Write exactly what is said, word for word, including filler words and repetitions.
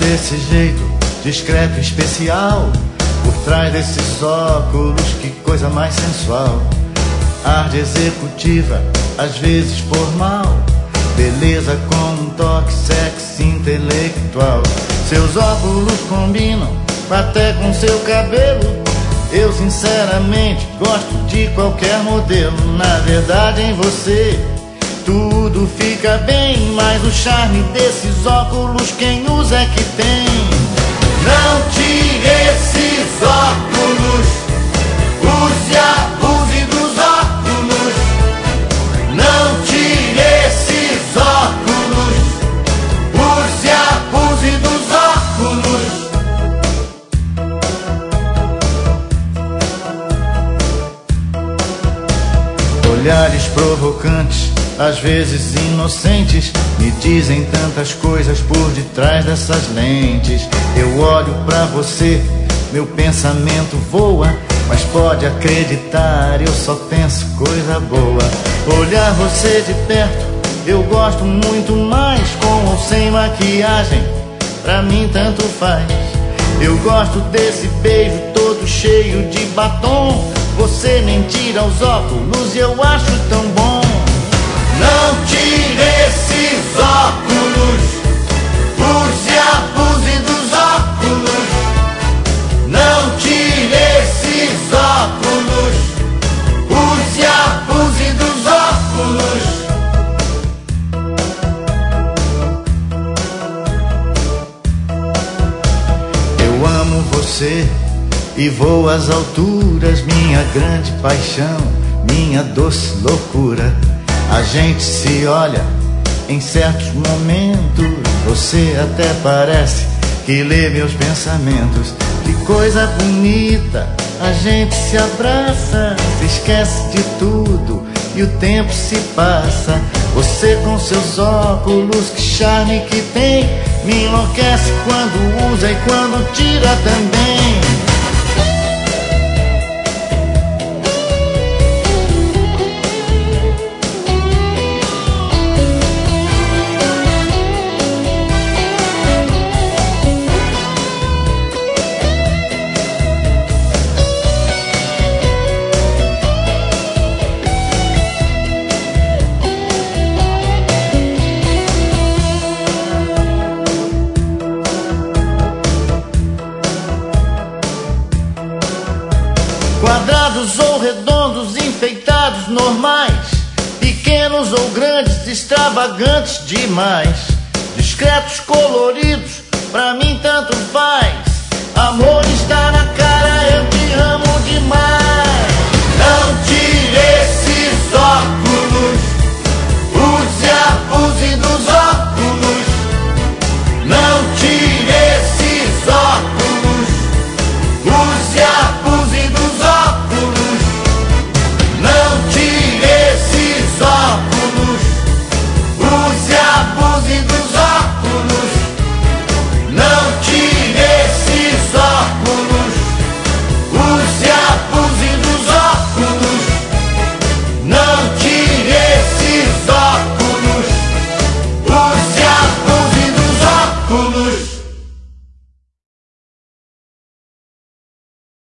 desse jeito, discreto e especial. Por trás desses óculos, que coisa mais sensual. Ar de executiva, às vezes formal. Beleza com um toque sexy intelectual. Seus óculos combinam até com seu cabelo. Eu sinceramente gosto de qualquer modelo. Na verdade em você tudo fica bem, mas o charme desses óculos quem usa é que tem. Não tire esses óculos, use e abuse dos óculos. Não tire esses óculos, use e abuse dos óculos. Olhares provocantes, às vezes inocentes, me dizem tantas coisas por detrás dessas lentes. Eu olho pra você, meu pensamento voa, mas pode acreditar, eu só penso coisa boa. Olhar você de perto, eu gosto muito mais, com ou sem maquiagem, pra mim tanto faz. Eu gosto desse beijo todo cheio de batom, você nem tira os óculos e eu acho tão bom. Não tire esses óculos, use e abuse dos óculos. Não tire esses óculos, use e abuse dos óculos. Eu amo você e vou às alturas, minha grande paixão, minha doce loucura. A gente se olha em certos momentos, você até parece que lê meus pensamentos. Que coisa bonita, a gente se abraça, se esquece de tudo e o tempo se passa. Você com seus óculos, que charme que tem, me enlouquece quando usa e quando tira também. Quadrados ou redondos, enfeitados, normais, pequenos ou grandes, extravagantes demais. Discretos, coloridos, pra mim tanto faz. Amor